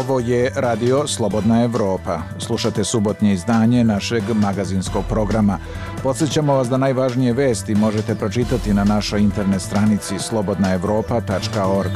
Ovo je Radio Slobodna Evropa. Slušate subotnje izdanje našeg magazinskog programa. Podsjećamo vas da najvažnije vesti možete pročitati na našoj internet stranici slobodnaevropa.org.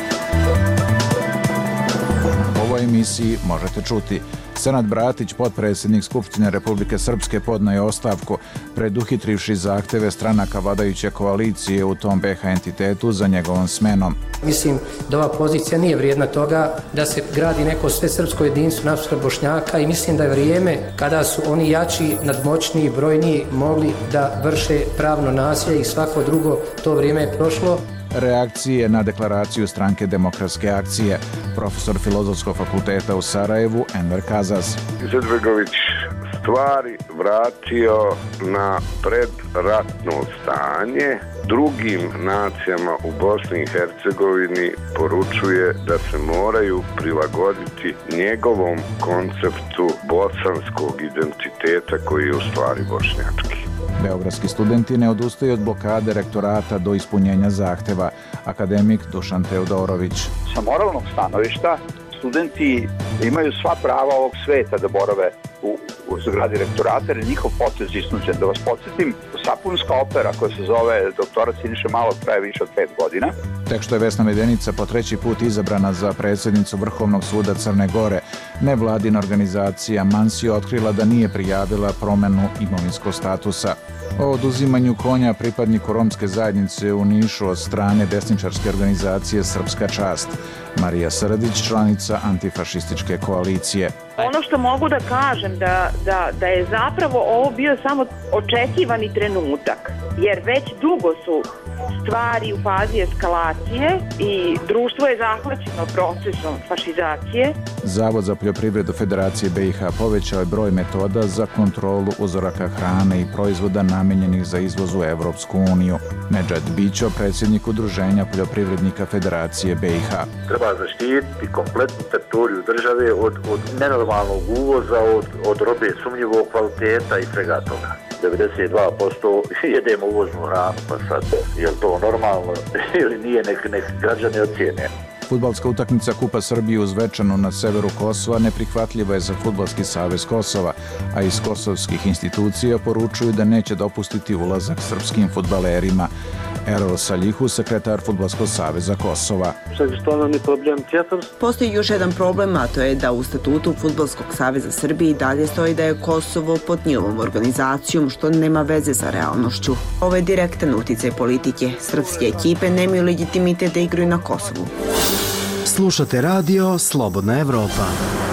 U ovoj emisiji možete čuti: Senad Bratić, potpredsjednik Skupštine Republike Srpske, podneo je ostavku preduhitrivši zahteve stranaka vladajuće koalicije u tom BiH entitetu za njegovom smenom. Mislim da ova pozicija nije vrijedna toga da se gradi neko svesrpsko jedinstvo nasuprot Bošnjaka i mislim da je vrijeme kada su oni jači, nadmoćniji, brojniji mogli da vrše pravno nasilje i svako drugo, to vrijeme je prošlo. Reakcije na deklaraciju Stranke demokratske akcije. Profesor Filozofskog fakulteta u Sarajevu, Enver Kazaz. Izetbegović stvari vratio na predratno stanje. Drugim nacijama u Bosni i Hercegovini poručuje da se moraju prilagoditi njegovom konceptu bosanskog identiteta koji je u stvari bošnjački. Beogradski studenti ne odustaju od blokade rektorata do ispunjenja zahteva. Akademik Dušan Teodorović. Sa moralnog stanovišta studenti imaju sva prava ovog sveta da borave u zgradi rektorata, jer je njihov potez isnuđen. Da vas podsjetim, sapunska opera koja se zove Doktorat Siniše Malog traje više od 5 godina. Tek što je Vesna Medenica po 3. put izabrana za predsjednicu Vrhovnog suda Crne Gore, nevladina organizacija Mansi otkrila da nije prijavila promjenu imovinskog statusa. O oduzimanju konja pripadniku romske zajednice u Nišu od strane desničarske organizacije Srpska čast. Marija Srdić, članica antifašističke koalicije. Ono što mogu da kažem da je zapravo ovo bio samo očekivani trenutak, jer već dugo su stvari u fazi eskalacije i društvo je zahvaćeno procesom fašizacije. Zavod za poljoprivredu Federacije BiH povećao je broj metoda za kontrolu uzoraka hrane i proizvoda namenjenih za izvoz u Evropsku uniju. Nedžad Bićo, predsjednik Udruženja poljoprivrednika Federacije BiH. Treba zaštititi kompletnu teritoriju države od nenormalnog uvoza, od robe sumnjivog kvaliteta i svega toga. 92% jedemo uvoznu hranu, pa sad, je li to normalno ili nije, nek građani ocijene. Fudbalska utakmica Kupa Srbije u Zvečanu na severu Kosova neprihvatljiva je za Fudbalski savez Kosova, a iz kosovskih institucija poručuju da neće dopustiti ulazak srpskim fudbalerima. Erol Saljihu, sekretar Fudbalskog saveza Kosova. Postoji još jedan problem, a to je da u statutu Fudbalskog saveza Srbije i dalje stoji da je Kosovo pod njihovom organizacijom, što nema veze sa realnošću. Ovo je direktan uticaj politike. Srpske ekipe nemaju legitimitet da igraju na Kosovu. Slušate radio Slobodna Evropa.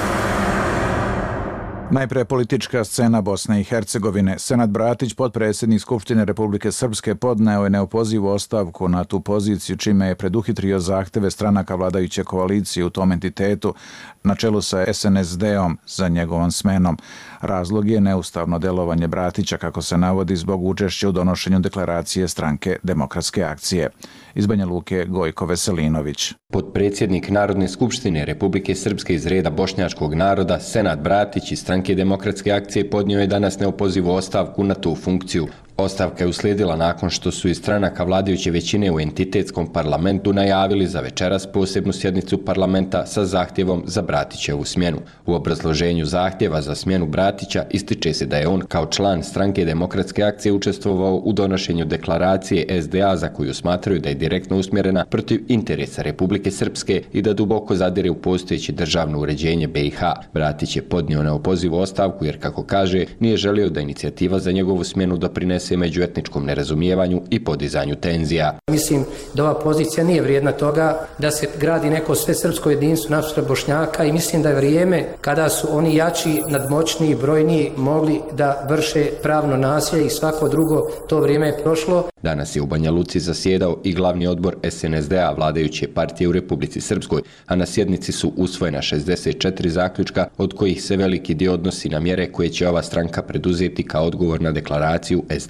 Najpre politička scena Bosne i Hercegovine. Senad Bratić, potpredsjednik Skupštine Republike Srpske, podneo je neopozivu ostavku na tu poziciju, čime je preduhitrio zahteve stranaka vladajuće koalicije u tom entitetu na čelu sa SNSD-om za njegovom smenom. Razlog je neustavno delovanje Bratića, kako se navodi, zbog učešća u donošenju deklaracije Stranke demokratske akcije. Iz Banja Luke, Gojko Veselinović. Potpredsjednik Narodne skupštine Republike Srpske iz reda bošnjačkog naroda, Senad Bratić iz Stranke demokratske akcije podnio je danas neopozivu ostavku na tu funkciju. Ostavka je uslijedila nakon što su iz stranaka vladajuće većine u entitetskom parlamentu najavili za večeras posebnu sjednicu parlamenta sa zahtjevom za Bratićevu smjenu. U obrazloženju zahtjeva za smjenu Bratića ističe se da je on kao član Stranke demokratske akcije učestvovao u donošenju deklaracije SDA za koju smatraju da je direktno usmjerena protiv interesa Republike Srpske i da duboko zadire u postojeće državno uređenje BiH. Bratić je podnio neopozivu ostavku jer, kako kaže, nije želio da inicijativa za njegovu smjenu doprinese međuetničkom nerazumijevanju i podizanju tenzija. Mislim da ova pozicija nije vrijedna toga da se gradi neko svesrpsko jedinstvo nasuprot Bošnjaka i mislim da je vrijeme kada su oni jači, nadmoćniji, brojniji mogli da vrše pravno nasilje i svako drugo, to vrijeme je prošlo. Danas je u Banja Luci zasjedao i glavni odbor SNSD-a vladajuće partije u Republici Srpskoj, a na sjednici su usvojena 64 zaključka, od kojih se veliki dio odnosi na mjere koje će ova stranka preduzeti kao odgovor na deklaraciju SDA.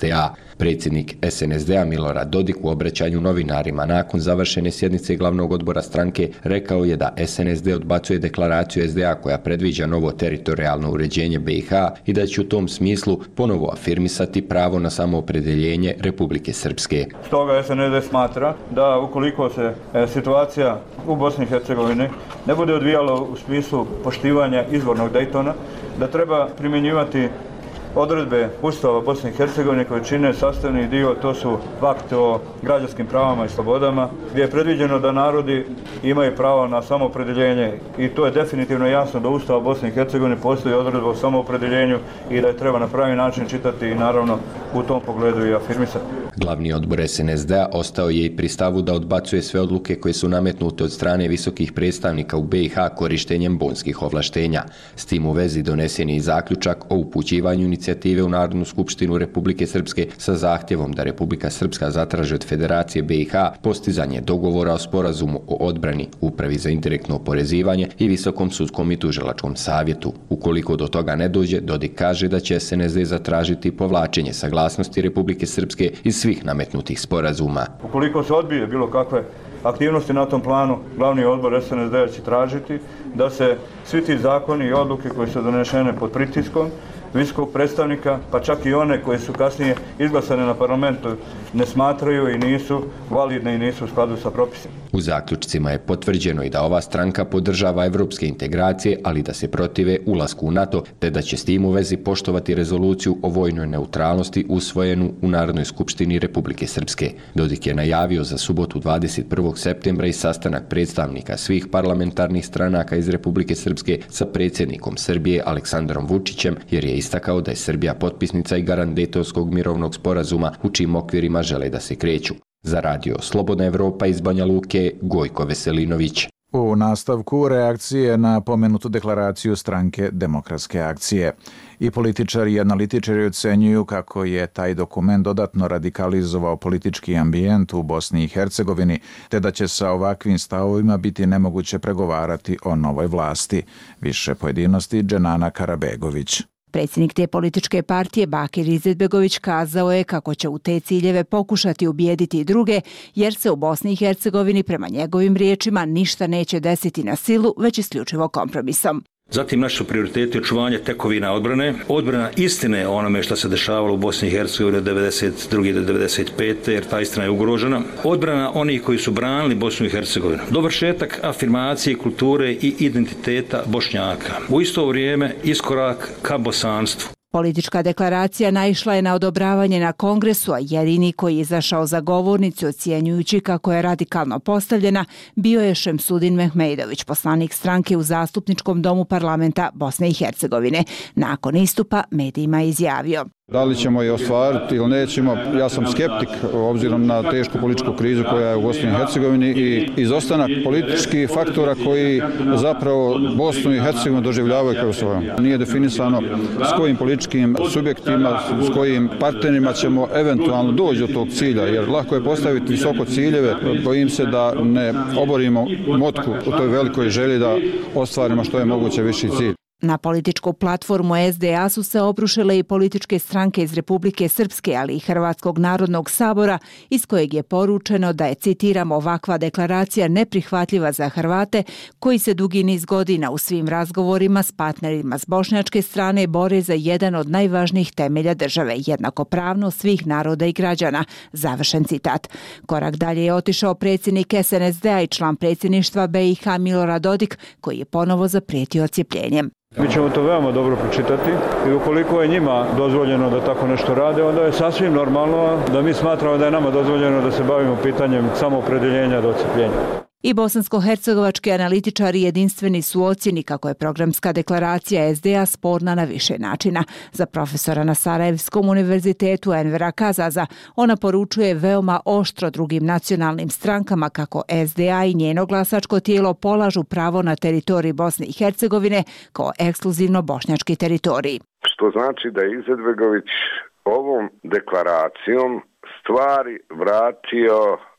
SDA. Predsjednik SNSD-a Milorad Dodik u obraćanju novinarima nakon završene sjednice glavnog odbora stranke rekao je da SNSD odbacuje deklaraciju SDA koja predviđa novo teritorijalno uređenje BiH i da će u tom smislu ponovo afirmisati pravo na samoopredeljenje Republike Srpske. Stoga SNSD smatra da ukoliko se situacija u Bosni i Hercegovini ne bude odvijala u smislu poštivanja izvornog Daytona, da treba primjenjivati odredbe Ustava Bosne i Hercegovine koje čine sastavni dio, to su akt o građanskim pravama i slobodama, gdje je predviđeno da narodi imaju pravo na samoopredeljenje i to je definitivno jasno da Ustava Bosne i Hercegovine postoji odredba o samoopredeljenju i da je treba na pravi način čitati i naravno u tom pogledu i afirmisati. Glavni odbor SNSD-a ostao je i pri stavu da odbacuje sve odluke koje su nametnute od strane visokih predstavnika u BiH korištenjem bonskih ovlaštenja. S tim u vezi donesen je i zaključak o upućivanju inicijative u Narodnu skupštinu Republike Srpske sa zahtjevom da Republika Srpska zatraži od Federacije BiH postizanje dogovora o sporazumu o odbrani, Upravi za indirektno oporezivanje i Visokom sudskom i tužilačkom savjetu. Ukoliko do toga ne dođe, Dodik kaže da će SNSD zatražiti povlačenje saglasnosti Republike Srpske iz svih nametnutih sporazuma. Ukoliko se odbije bilo kakve aktivnosti na tom planu, glavni odbor SNSD-a će tražiti da se svi ti zakoni i odluke koje su donešene pod pritiskom visokog predstavnika, pa čak i one koje su kasnije izglasane na parlamentu, ne smatraju i nisu validne i nisu u skladu sa propisima. U zaključcima je potvrđeno i da ova stranka podržava evropske integracije, ali da se protive ulasku u NATO, te da će s tim u vezi poštovati rezoluciju o vojnoj neutralnosti usvojenu u Narodnoj skupštini Republike Srpske. Dodik je najavio za subotu 21. septembra i sastanak predstavnika svih parlamentarnih stranaka iz Republike Srpske sa predsjednikom Srbije Aleksandrom Vučićem, jer je istakao da je Srbija potpisnica i garant Dejtonskog mirovnog sporazuma u čijim okvirima žele da se kreću. Za radio Slobodna Evropa iz Banja Luke, Gojko Veselinović. U nastavku reakcije na pomenutu deklaraciju stranke Demokratske akcije. I političari i analitičari ocenjuju kako je taj dokument dodatno radikalizovao politički ambijent u Bosni i Hercegovini, te da će sa ovakvim stavovima biti nemoguće pregovarati o novoj vlasti. Više pojedinosti Dženana Karabegović. Predsjednik te političke partije Bakir Izetbegović kazao je kako će u te ciljeve pokušati ubijediti i druge, jer se u Bosni i Hercegovini prema njegovim riječima ništa neće desiti na silu, već isključivo kompromisom. Zatim naši su prioriteti očuvanje tekovina odbrane, odbrana istine o onome što se dešavalo u Bosni i Hercegovini od 1992. do 1995. jer ta istina je ugrožena. Odbrana onih koji su branili Bosnu i Hercegovinu. Dovršetak afirmacije kulture i identiteta Bošnjaka. U isto vrijeme iskorak ka bosanstvu. Politička deklaracija naišla je na odobravanje na kongresu, a jedini koji je izašao za govornicu ocjenjujući kako je radikalno postavljena bio je Šemsudin Mehmejdović, poslanik stranke u Zastupničkom domu parlamenta Bosne i Hercegovine. Nakon istupa medijima je izjavio: Da li ćemo je ostvariti ili nećemo, ja sam skeptik obzirom na tešku političku krizu koja je u Bosni i Hercegovini i izostanak političkih faktora koji zapravo Bosnu i Hercegovinu doživljavaju kao svoju. Nije definisano s kojim političkim subjektima, s kojim partnerima ćemo eventualno doći do tog cilja, jer lako je postaviti visoko ciljeve, bojim se da ne oborimo motku u toj velikoj želji da ostvarimo što je moguće viši cilj. Na političku platformu SDA su se obrušile i političke stranke iz Republike Srpske, ali i Hrvatskog narodnog sabora, iz kojeg je poručeno da je, citiram, ovakva deklaracija neprihvatljiva za Hrvate koji se dugi niz godina u svim razgovorima s partnerima s bošnjačke strane bore za jedan od najvažnijih temelja države, jednakopravnost svih naroda i građana. Završen citat. Korak dalje je otišao predsjednik SNSD-a i član predsjedništva BiH Milorad Dodik, koji je ponovo zaprijetio odcjepljenjem. Mi ćemo to veoma dobro pročitati i ukoliko je njima dozvoljeno da tako nešto rade, onda je sasvim normalno da mi smatramo da je nama dozvoljeno da se bavimo pitanjem samoopredeljenja do odcepljenja. I bosansko-hercegovački analitičari jedinstveni su u ocjeni kako je programska deklaracija SDA sporna na više načina. Za profesora na Sarajevskom univerzitetu Envera Kazaza ona poručuje veoma oštro drugim nacionalnim strankama kako SDA i njeno glasačko tijelo polažu pravo na teritoriji Bosne i Hercegovine kao ekskluzivno bošnjački teritorij. Što znači da je Izetbegović ovom deklaracijom stvari vratio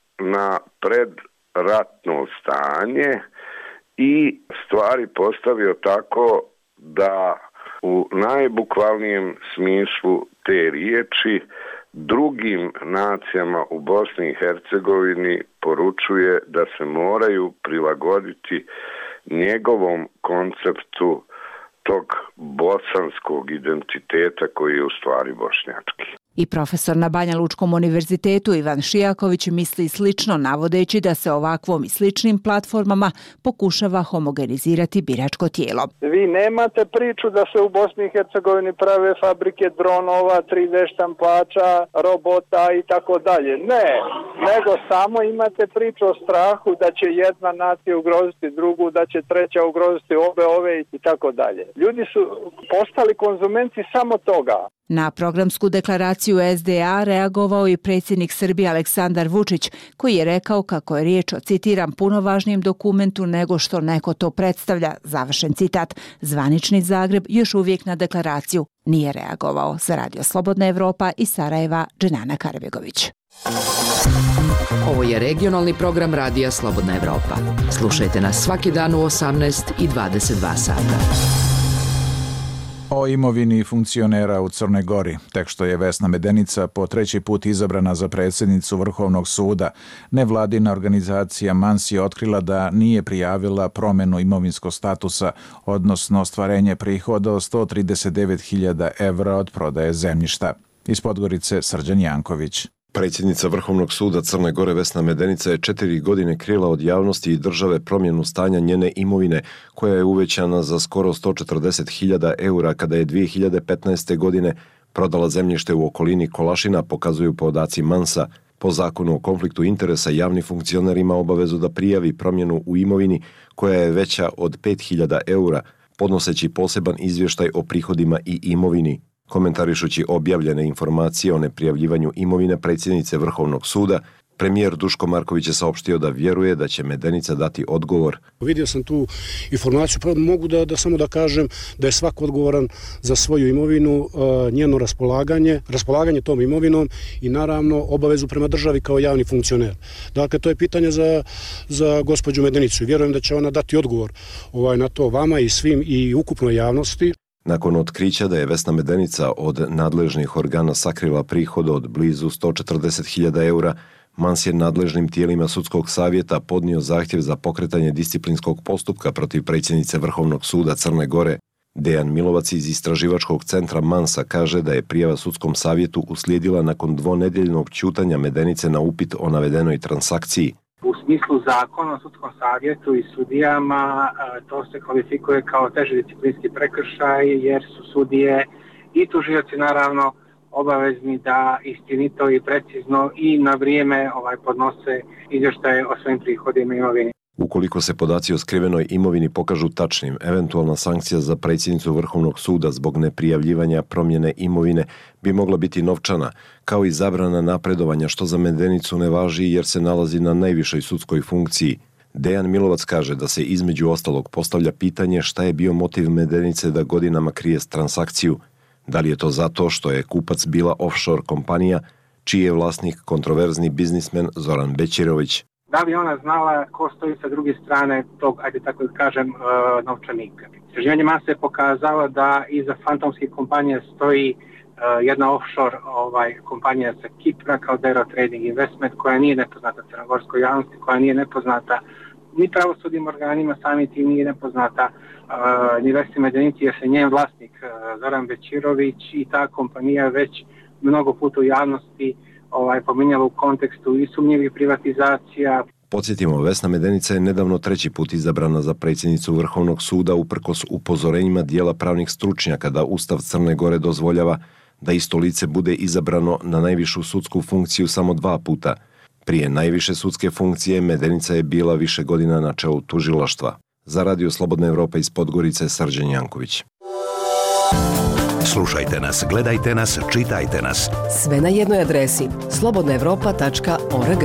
na predratno stanje i stvari postavio tako da u najbukvalnijem smislu te riječi drugim nacijama u Bosni i Hercegovini poručuje da se moraju prilagoditi njegovom konceptu tog bosanskog identiteta koji je u stvari bošnjački. I profesor na Banja Lučkom univerzitetu Ivan Šijaković misli slično, navodeći da se ovakvom i sličnim platformama pokušava homogenizirati biračko tijelo. Vi nemate priču da se u Bosni i Hercegovini prave fabrike dronova, 3D štampača, robota i tako dalje. Ne, nego samo imate priču o strahu da će jedna nacija ugroziti drugu, da će treća ugroziti ove i tako dalje. Ljudi su postali konzumenti samo toga. Na programsku deklaraciju SDA reagovao i predsjednik Srbije Aleksandar Vučić, koji je rekao kako je riječ o, citiram, puno važnijem dokumentu nego što neko to predstavlja, završen citat. Zvanični Zagreb još uvijek na deklaraciju nije reagovao. Za Radio Slobodna Evropa iz Sarajeva, Dženana Karbegović. Ovo je regionalni program Radija Slobodna Evropa. Slušajte nas svaki dan u 18 i 22 sata. O imovini funkcionera u Crnoj Gori, tek što je Vesna Medenica po treći put izabrana za predsjednicu Vrhovnog suda, nevladina organizacija MANS je otkrila da nije prijavila promjenu imovinskog statusa, odnosno ostvarenje prihoda od 139.000 evra od prodaje zemljišta. Iz Podgorice Srđan Janković. Predsjednica Vrhovnog suda Crne Gore Vesna Medenica je 4 godine krila od javnosti i države promjenu stanja njene imovine, koja je uvećana za skoro 140.000 eura kada je 2015. godine prodala zemljište u okolini Kolašina, pokazuju podaci MANS-a. Po zakonu o konfliktu interesa javni funkcioner ima obavezu da prijavi promjenu u imovini koja je veća od 5.000 eura, podnoseći poseban izvještaj o prihodima i imovini. Komentarišući objavljene informacije o neprijavljivanju imovine predsjednice Vrhovnog suda, premijer Duško Marković je saopštio da vjeruje da će Medenica dati odgovor. Vidio sam tu informaciju, pa mogu da samo da kažem da je svako odgovoran za svoju imovinu, njeno raspolaganje tom imovinom i naravno obavezu prema državi kao javni funkcioner. Dakle, to je pitanje za gospođu Medenicu i vjerujem da će ona dati odgovor na to vama i svim i ukupnoj javnosti. Nakon otkrića da je Vesna Medenica od nadležnih organa sakrila prihod od blizu 140.000 eura, MANS je nadležnim tijelima sudskog savjeta podnio zahtjev za pokretanje disciplinskog postupka protiv predsjednice Vrhovnog suda Crne Gore. Dejan Milovac iz istraživačkog centra MANS-a kaže da je prijava sudskom savjetu uslijedila nakon dvonedjeljnog ćutanja Medenice na upit o navedenoj transakciji. U smislu zakona o sudskom savjetu i sudijama to se kvalifikuje kao teži disciplinski prekršaj jer su sudije i tužioci naravno obavezni da istinito i precizno i na vrijeme podnose izvještaje o svojim prihodima i imovini. Ukoliko se podaci o skrivenoj imovini pokažu tačnim, eventualna sankcija za predsjednicu Vrhovnog suda zbog neprijavljivanja promjene imovine bi mogla biti novčana, kao i zabrana napredovanja, što za Medenicu ne važi jer se nalazi na najvišoj sudskoj funkciji. Dejan Milovac kaže da se između ostalog postavlja pitanje šta je bio motiv Medenice da godinama krije transakciju. Da li je to zato što je kupac bila offshore kompanija, čiji je vlasnik kontroverzni biznismen Zoran Bećirović. Da li ona znala ko stoji sa druge strane tog, ajde tako da kažem, novčanika? Istraživanje MANS je pokazalo da iza fantomskih kompanija stoji jedna offshore kompanija sa Kipra kao Dero Trading Investment koja nije nepoznata crnogorskoj javnosti, koja nije nepoznata ni pravosudnim organima, sami tim nije nepoznata ni Vesni Medenici jer se njen vlasnik Zoran Bećirović i ta kompanija već mnogo puta u javnosti pominjala u kontekstu i sumnjivih privatizacija. Podsjetimo, Vesna Medenica je nedavno treći put izabrana za predsjednicu Vrhovnog suda uprkos upozorenjima dijela pravnih stručnjaka da Ustav Crne Gore dozvoljava da isto lice bude izabrano na najvišu sudsku funkciju samo 2 puta. Prije najviše sudske funkcije Medenica je bila više godina na čelu tužilaštva. Za Radio Slobodna Evropa iz Podgorice Srđan Janković. Slušajte nas, gledajte nas, čitajte nas. Sve na jednoj adresi slobodnaevropa.org.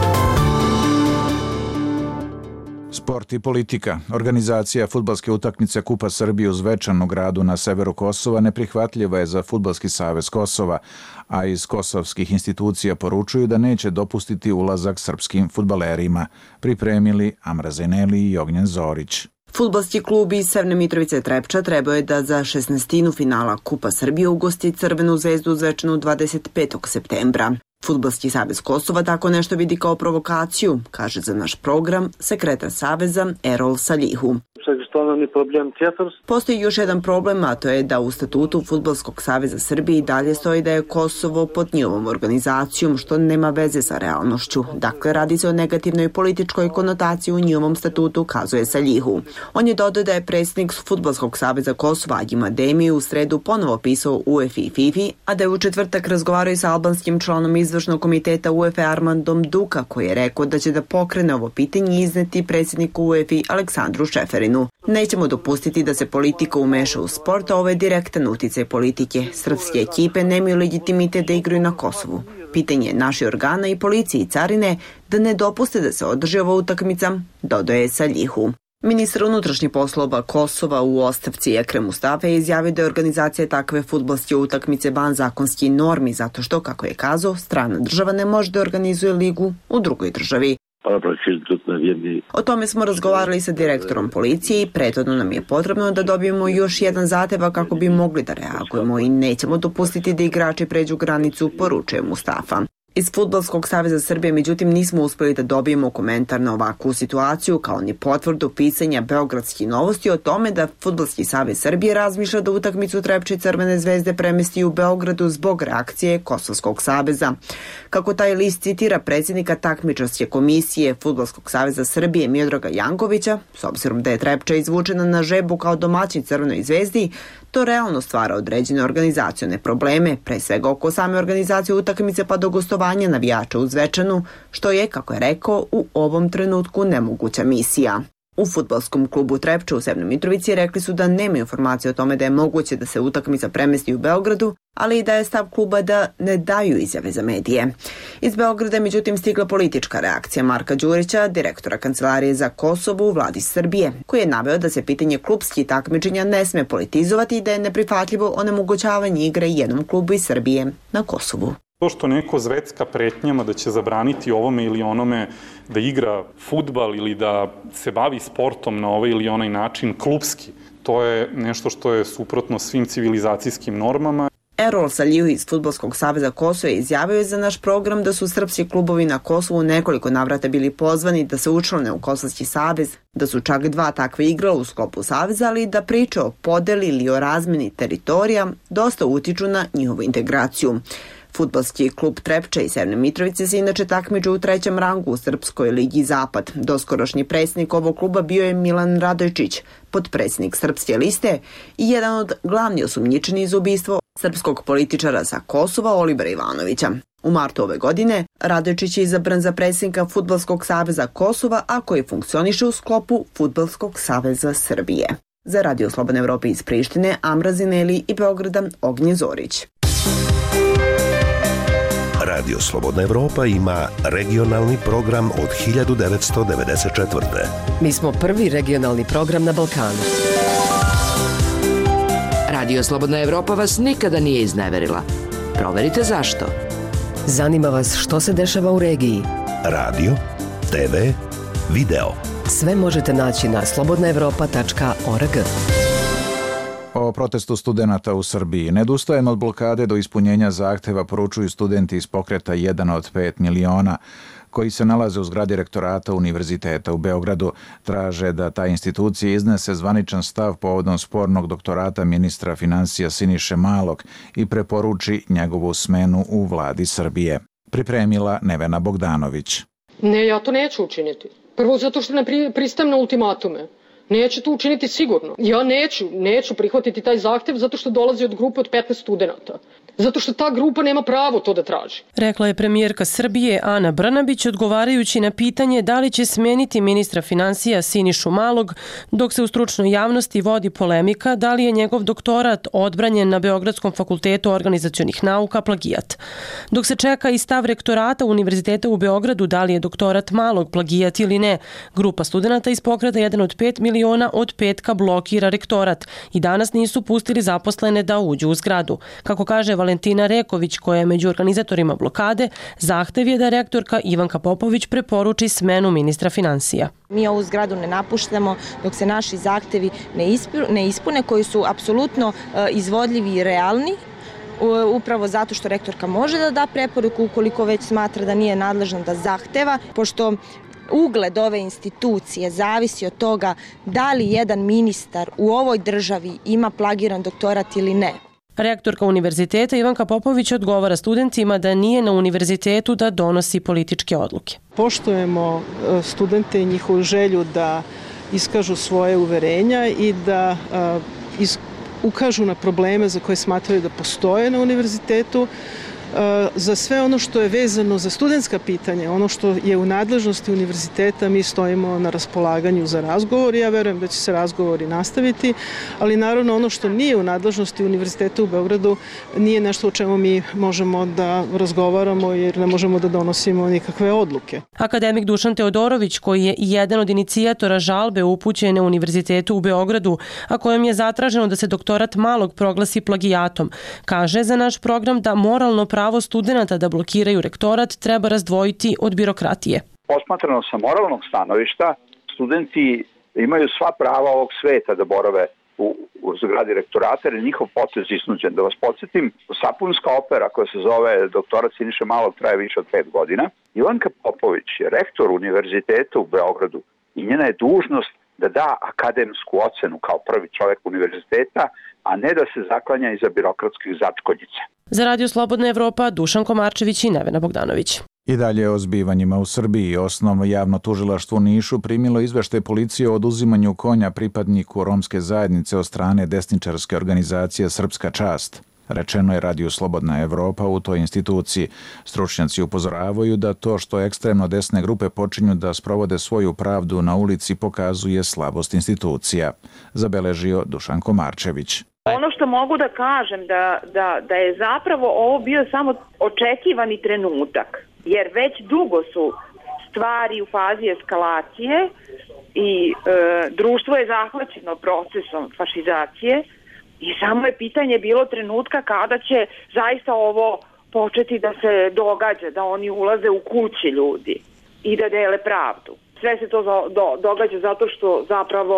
Sport i politika. Organizacija fudbalske utakmice Kupa Srbije u Zvečanu gradu na severu Kosova neprihvatljiva je za Fudbalski savez Kosova, a iz kosovskih institucija poručuju da neće dopustiti ulazak srpskim fudbalerima. Pripremili Amra Zeneli i Ognjen Zorić. Fudbalski klub iz Severne Mitrovice Trepča trebao je da za 16. finala Kupa Srbije ugosti Crvenu zvezdu Zvečanu 25. septembra. Fudbalski savez Kosova tako nešto vidi kao provokaciju, kaže za naš program sekretar saveza Erol Saljihu. Postoji još jedan problem, a to je da u statutu Fudbalskog saveza Srbije dalje stoji da je Kosovo pod njihovom organizacijom, što nema veze sa realnošću. Dakle, radi se o negativnoj političkoj konotaciji u njihovom statutu, kazuje Saljihu. On je dodao da je predsjednik Fudbalskog saveza Kosova Adjima Demi u sredu ponovo pisao UEFA i FIFA, a da je u četvrtak razgovarao i sa albanskim članom izvršnog komiteta UEFA Armandom Duka, koji je rekao da će da pokrene ovo pitanje i izneti predsjedniku UEFA Aleksandru Šeferinu. Nećemo dopustiti da se politika umeša u sport, a ovo je direktan uticaj politike. Srpske ekipe nemaju legitimitet da igraju na Kosovu. Pitanje je naših organa i policije i carine da ne dopuste da se održi ova utakmica, dodaje Saljihu. Ministar unutrašnjih poslova Kosova u ostavci Ekrem Mustafa je izjavio da je organizacija takve fudbalske utakmice van zakonskih normi zato što, kako je kazao, strana država ne može da organizuje ligu u drugoj državi. O tome smo razgovarali sa direktorom policije i prethodno nam je potrebno da dobijemo još jedan zahtjev kako bi mogli da reagujemo i nećemo dopustiti da igrači pređu granicu, poručuje Mustafa. Iz Fudbalskog saveza Srbije, međutim, nismo uspjeli da dobijemo komentar na ovakvu situaciju, kao ni potvrdu pisanja Beogradskih novosti o tome da Fudbalski savez Srbije razmišlja da utakmicu Trepče i Crvene zvezde premesti u Beogradu zbog reakcije Kosovskog saveza. Kako taj list citira predsjednika takmičarske komisije Fudbalskog saveza Srbije Miodraga Jankovića, s obzirom da je Trepča izvučena na žebu kao domaćin Crvenoj zvezdi, to realno stvara određene organizacione probleme, pre svega oko same organizacije utakmice pa do gostovanja navijača u Zvečanu, što je, kako je rekao, u ovom trenutku nemoguća misija. U fudbalskom klubu Trepča u Severnoj Mitrovici rekli su da nema informacije o tome da je moguće da se utakmica premesti u Beogradu, ali i da je stav kluba da ne daju izjave za medije. Iz Beograda je međutim stigla politička reakcija Marka Đurića, direktora Kancelarije za Kosovo u vladi Srbije, koji je naveo da se pitanje klubskih takmičenja ne sme politizovati i da je neprihvatljivo onemogućavanje igre jednom klubu iz Srbije na Kosovu. To što neko zvecka pretnjama da će zabraniti ovome ili onome da igra fudbal ili da se bavi sportom na ovaj ili onaj način klubski, to je nešto što je suprotno svim civilizacijskim normama. Erol Saljihu iz Fudbalskog saveza Kosova je izjavio za naš program da su srpski klubovi na Kosovu nekoliko navrata bili pozvani da se učlane u Kosovski savez, da su čak 2 takve igrala u sklopu saveza, ali da priče o podeli ili o razmeni teritorija dosta utiču na njihovu integraciju. Fudbalski klub Trepča i Severne Mitrovice se inače takmiče u 3. rangu u Srpskoj ligi Zapad. Doskorašnji predsjednik ovog kluba bio je Milan Radojčić, potpredsjednik Srpske liste i jedan od glavnih osumnjičenih za ubistvo srpskog političara sa Kosova Olibera Ivanovića. U martu ove godine Radojčić je izabran za predsjednika Fudbalskog saveza Kosova, a koji funkcioniše u sklopu Fudbalskog saveza Srbije. Za Radio Slobodne Evrope iz Prištine, Amra Zineli i Beograda, Ognje Zorić. Radio Slobodna Evropa ima regionalni program od 1994. Mi smo prvi regionalni program na Balkanu. Radio Slobodna Evropa vas nikada nije izneverila. Proverite zašto. Zanima vas što se dešava u regiji. Radio, TV, video. Sve možete naći na slobodnaevropa.org. O protestu studenata u Srbiji. Ne odustajemo od blokade do ispunjenja zahteva, poručuju studenti iz pokreta 1 od 5 miliona koji se nalaze u zgradi rektorata Univerziteta u Beogradu. Traže da ta institucija iznese zvaničan stav povodom spornog doktorata ministra finansija Siniše Malog i preporuči njegovu smenu u vladi Srbije. Pripremila Nevena Bogdanović. Ne, ja to neću učiniti. Prvo zato što ne pristajem na ultimatume. Neću to učiniti sigurno. Ja neću prihvatiti taj zahtev zato što dolazi od grupe od 15 studenata. Zato što ta grupa nema pravo to da traži. Rekla je premijerka Srbije Ana Brnabić odgovarajući na pitanje da li će smeniti ministra finansija Sinišu Malog, dok se u stručnoj javnosti vodi polemika da li je njegov doktorat odbranjen na Beogradskom fakultetu organizacionih nauka plagijat. Dok se čeka i stav rektorata Univerziteta u Beogradu da li je doktorat Malog plagijat ili ne, grupa studenata iz pokreta 1 od 5 miliona od petka blokira rektorat i danas nisu pustili zaposlene da uđu u zgradu. Kako kaže Valentina Reković, koja je među organizatorima blokade, zahtev je da rektorka Ivanka Popović preporuči smenu ministra finansija. Mi ovu zgradu ne napuštamo dok se naši zahtevi ne ispune, koji su apsolutno izvodljivi i realni, upravo zato što rektorka može da da preporuku ukoliko već smatra da nije nadležna da zahteva, pošto ugled ove institucije zavisi od toga da li jedan ministar u ovoj državi ima plagiran doktorat ili ne. Rektorka univerziteta Ivanka Popović odgovara studentima da nije na univerzitetu da donosi političke odluke. Poštujemo studente i njihovu želju da iskažu svoje uverenja i da ukažu na probleme za koje smatraju da postoje na univerzitetu. Za sve ono što je vezano za studentska pitanja, ono što je u nadležnosti univerziteta, mi stojimo na raspolaganju za razgovor. Ja verujem da će se razgovori nastaviti, ali naravno ono što nije u nadležnosti univerziteta u Beogradu nije nešto o čemu mi možemo da razgovaramo jer ne možemo da donosimo nikakve odluke. Akademik Dušan Teodorović, koji je jedan od inicijatora žalbe upućene Univerzitetu u Beogradu, a kojom je zatraženo da se doktorat Malog proglasi plagijatom, kaže za naš program da moralno pravo studenata da blokiraju rektorat treba razdvojiti od birokratije. Posmatrano sa moralnog stanovišta, studenti imaju sva prava ovog sveta da borave u zgradi rektorata, jer je njihov potez iznuđen. Da vas podsjetim, sapunska opera koja se zove Doktorat Siniše Malog traje više od 5 godina. Ivanka Popović je rektor univerziteta u Beogradu i njena je dužnost da da akademsku ocenu kao prvi čovjek univerziteta, a ne da se zaklanja iza birokratskih začkoljica. Za Radio Slobodna Evropa, Dušan Komarčević i Nevena Bogdanović. I dalje o zbivanjima u Srbiji. Osnovno javno tužilaštvo u Nišu primilo izveštaj policije o oduzimanju konja pripadniku romske zajednice od strane desničarske organizacije Srpska čast. Rečeno je Radio Slobodna Evropa u toj instituciji. Stručnjaci upozoravaju da to što ekstremno desne grupe počinju da sprovode svoju pravdu na ulici pokazuje slabost institucija. Zabeležio Dušan Komarčević. Ono što mogu da kažem da je zapravo ovo bio samo očekivani trenutak, jer već dugo su stvari u fazi eskalacije i društvo je zahvaćeno procesom fašizacije i samo je pitanje bilo trenutka kada će zaista ovo početi da se događa, da oni ulaze u kuće ljudi i da dele pravdu. Sve se to događa zato što zapravo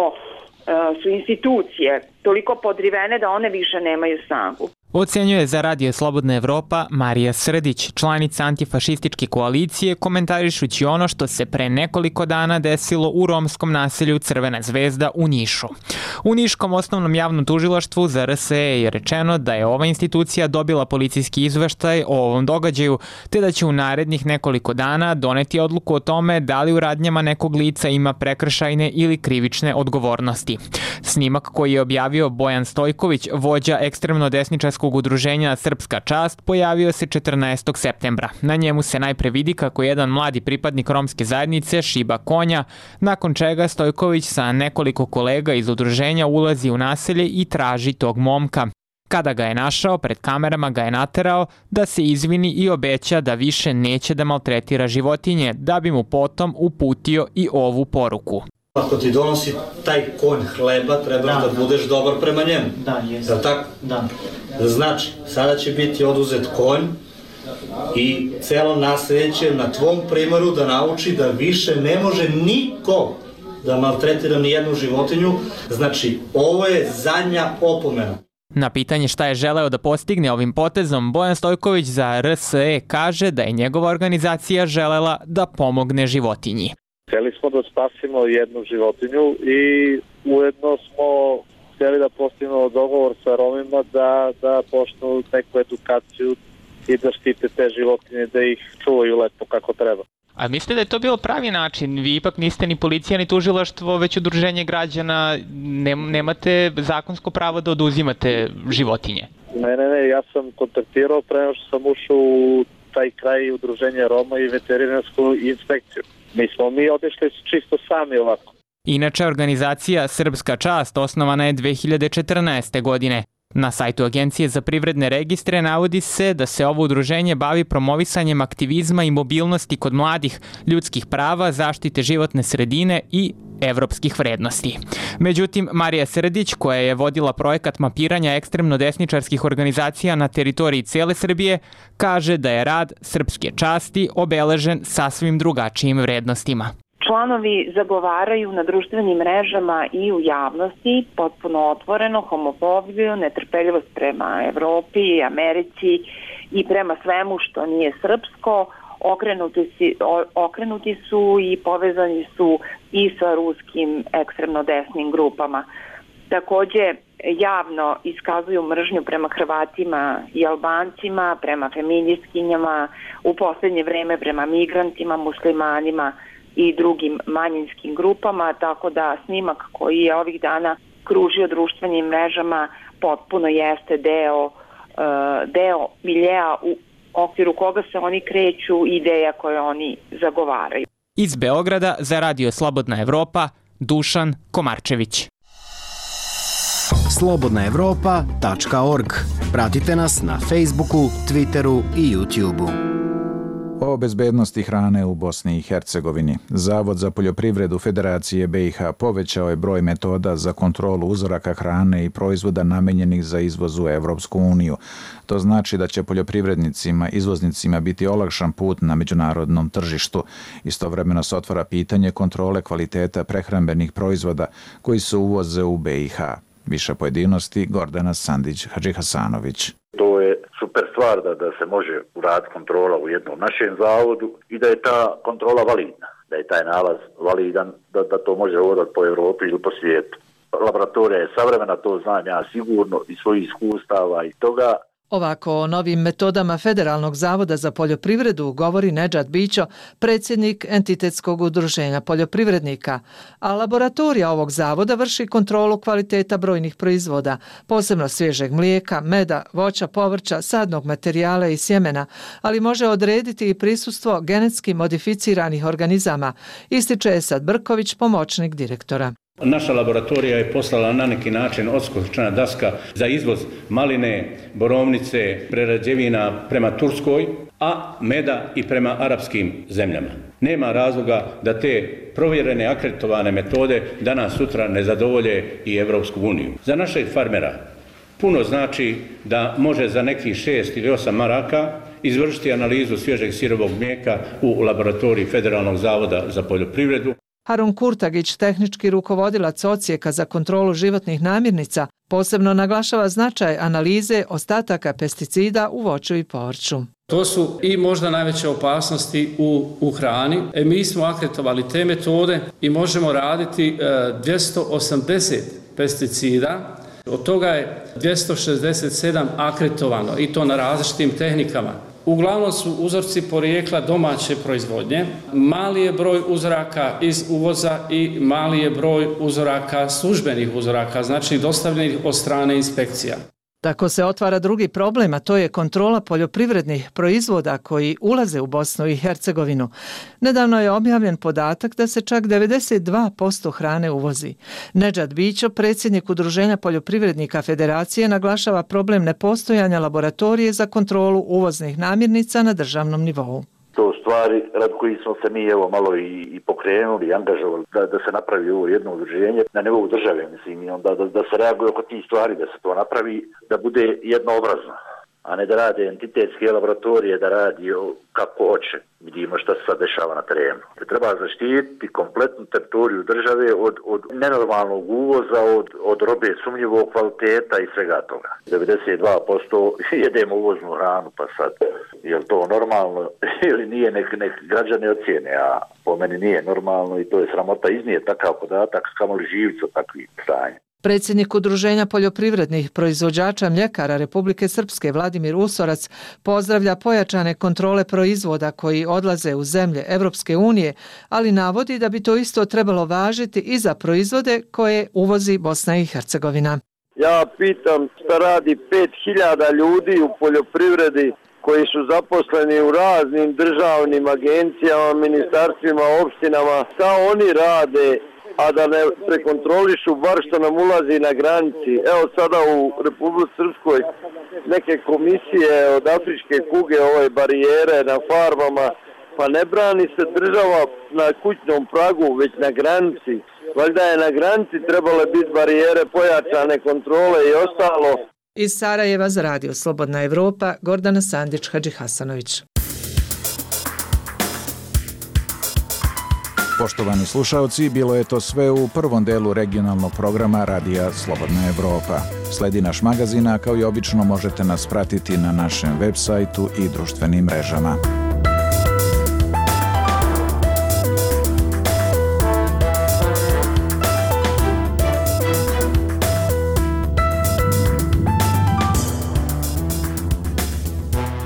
su institucije toliko podrivene da one više nemaju snagu. Ocenjuje za Radio Slobodna Evropa Marija Srdić, članica antifašističke koalicije, komentarišući ono što se pre nekoliko dana desilo u romskom naselju Crvena zvezda u Nišu. U Niškom osnovnom javnom tužilaštvu za RSE je rečeno da je ova institucija dobila policijski izveštaj o ovom događaju, te da će u narednih nekoliko dana doneti odluku o tome da li u radnjama nekog lica ima prekršajne ili krivične odgovornosti. Snimak koji je objavio Bojan Stojković, vođa ekstremno desničarskog udruženja Srpska čast, pojavio se 14. septembra. Na njemu se najpre vidi kako jedan mladi pripadnik romske zajednice šiba konja, nakon čega Stojković sa nekoliko kolega iz udruženja ulazi u naselje i traži tog momka. Kada ga je našao, pred kamerama ga je naterao da se izvini i obeća da više neće da maltretira životinje, da bi mu potom uputio i ovu poruku. Ako ti donosi taj konj hleba, trebaš da budeš dobar prema njemu. Da, jesam. Da tako? Da. Znači, sada će biti oduzet konj i celo naselje će na tvom primeru da nauči da više ne može niko da maltretira ni jednu životinju. Znači, ovo je zadnja opomena. Na pitanje šta je želeo da postigne ovim potezom, Bojan Stojković za RSE kaže da je njegova organizacija želela da pomogne životinji. Hteli smo da spasimo jednu životinju i ujedno smo hteli da postignemo dogovor sa Romima da počnu neku edukaciju i da štite te životinje, da ih čuvaju lepo kako treba. A mislite da je to bilo pravi način? Vi ipak niste ni policija ni tužilaštvo, već udruženje građana, nemate zakonsko pravo da oduzimate životinje? Ne, ja sam kontaktirao pre nego što sam ušao u taj kraj udruženja Roma i veterinarsku inspekciju. Mi otišli čisto sami ovako. Inače, organizacija Srpska čast osnovana je 2014. godine. Na sajtu Agencije za privredne registre navodi se da se ovo udruženje bavi promovisanjem aktivizma i mobilnosti kod mladih, ljudskih prava, zaštite životne sredine i evropskih vrednosti. Međutim, Marija Srdić, koja je vodila projekat mapiranja ekstremno-desničarskih organizacija na teritoriji cele Srbije, kaže da je rad Srpske časti obeležen sasvim drugačijim vrednostima. Članovi zagovaraju na društvenim mrežama i u javnosti potpuno otvoreno homofobiju, netrpeljivost prema Evropi, Americi i prema svemu što nije srpsko. Okrenuti su i povezani su i sa ruskim ekstremno desnim grupama. Takođe, javno iskazuju mržnju prema Hrvatima i Albancima, prema feministkinjama, u poslednje vreme prema migrantima, muslimanima i drugim manjinskim grupama, tako da snimak koji je ovih dana kružio društvenim mrežama potpuno jeste deo miljea u okviru koga se oni kreću, ideja koje oni zagovaraju. Iz Beograda za Radio Slobodna Evropa, Dušan Komarčević. slobodnaevropa.org. Pratite nas na Facebooku, Twitteru i YouTubeu. O bezbednosti hrane u Bosni i Hercegovini. Zavod za poljoprivredu Federacije BiH povećao je broj metoda za kontrolu uzoraka hrane i proizvoda namenjenih za izvoz u Evropsku uniju. To znači da će poljoprivrednicima, izvoznicima biti olakšan put na međunarodnom tržištu. Istovremeno se otvara pitanje kontrole kvaliteta prehrambenih proizvoda koji se uvoze u BiH. Više pojedinosti Gordana Sandić-Hadžihasanović. To je super stvar da se može uraditi kontrola u jednom našem zavodu i da je ta kontrola validna, da je taj nalaz validan, da to može vodati po Evropi ili po svijetu. Laboratorija je savremena, to znam ja sigurno iz svojih iskustava i toga. Ovako o novim metodama Federalnog zavoda za poljoprivredu govori Nedžad Bićo, predsjednik Entitetskog udruženja poljoprivrednika, a laboratorija ovog zavoda vrši kontrolu kvaliteta brojnih proizvoda, posebno svježeg mlijeka, meda, voća, povrća, sadnog materijala i sjemena, ali može odrediti i prisustvo genetski modificiranih organizama, ističe Esad Brković, pomoćnik direktora. Naša laboratorija je poslala na neki način odskočna daska za izvoz maline, borovnice, prerađevina prema Turskoj, a meda i prema arapskim zemljama. Nema razloga da te provjerene akreditovane metode danas sutra ne zadovolje i Evropsku uniju. Za našeg farmera puno znači da može za nekih 6 ili 8 maraka izvršiti analizu svježeg sirovog mlijeka u laboratoriji Federalnog zavoda za poljoprivredu. Harun Kurtagić, tehnički rukovodilac odsjeka za kontrolu životnih namirnica, posebno naglašava značaj analize ostataka pesticida u voću i povrću. To su i možda najveće opasnosti u hrani. Mi smo akreditovali te metode i možemo raditi 280 pesticida. Od toga je 267 akreditovano i to na različitim tehnikama. Uglavnom su uzorci porijekla domaće proizvodnje. Mali je broj uzoraka iz uvoza i mali je broj uzoraka, službenih uzoraka, znači dostavljenih od strane inspekcija. Tako se otvara drugi problem, a to je kontrola poljoprivrednih proizvoda koji ulaze u Bosnu i Hercegovinu. Nedavno je objavljen podatak da se čak 92% hrane uvozi. Nedžad Bićo, predsjednik Udruženja poljoprivrednika Federacije, naglašava problem nepostojanja laboratorije za kontrolu uvoznih namirnica na državnom nivou. To stvari rad koji smo se mi malo i pokrenuli i angažovali da se napravi ovo jedno udruženje na nivou države, mislim, i onda da se reaguje oko tih stvari, da se to napravi, da bude jednoobrazno, a ne da rade entitetske laboratorije, da radi kako hoće. Vidimo što se sad dešava na terenu. Treba zaštititi kompletnu teritoriju države od nenormalnog uvoza, od robe sumnjivog kvaliteta i svega toga. 92% jedemo uvoznu hranu, pa sad je li to normalno ili nije, nek građani ocijene, a po meni nije normalno i to je sramota iznije takav podatak, kamoli živci od takvih stanja. Predsjednik Udruženja poljoprivrednih proizvođača mljekara Republike Srpske Vladimir Usorac pozdravlja pojačane kontrole proizvoda koji odlaze u zemlje Evropske unije, ali navodi da bi to isto trebalo važiti i za proizvode koje uvozi Bosna i Hercegovina. Ja pitam šta radi 5000 ljudi u poljoprivredi koji su zaposleni u raznim državnim agencijama, ministarstvima, opštinama, šta oni rade, a da ne prekontrolišu bar što nam ulazi na granici. Evo sada u Republici Srpskoj neke komisije od afričke kuge, ove barijere na farmama, pa ne brani se država na kućnom pragu, već na granici. Valjda je na granici trebale biti barijere, pojačane kontrole i ostalo. Iz Sarajeva za Radio Slobodna Evropa, Gordana Sandić, Hadži Hasanović. Poštovani slušaoci, bilo je to sve u prvom delu regionalnog programa Radija Slobodna Evropa. Sledi naš magazin, a kao i obično možete nas pratiti na našem web sajtu i društvenim mrežama.